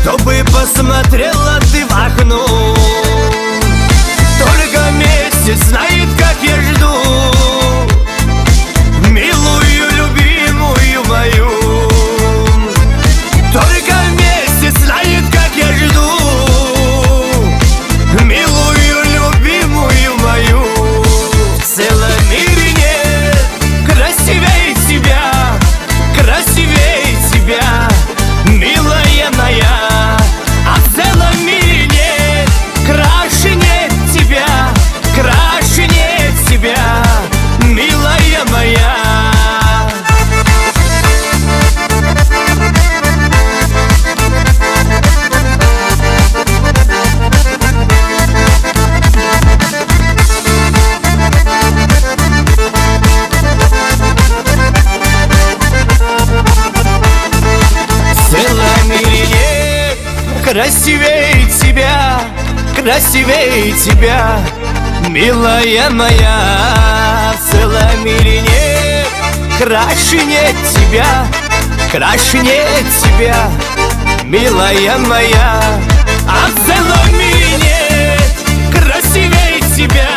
чтобы посмотрела ты в окно. Только месяц знает, как я жду милую, любимую мою. Только месяц знает, как я жду милую, любимую мою. В целом мире нет красивее тебя, красивее тебя, милая моя. А в целом мире нет краше нет тебя, краше нет тебя, милая моя. Красивее тебя, красивее тебя, милая моя. В целом мире нет краше нет тебя, краше нет тебя, милая моя. А в целом мире нет красивее тебя,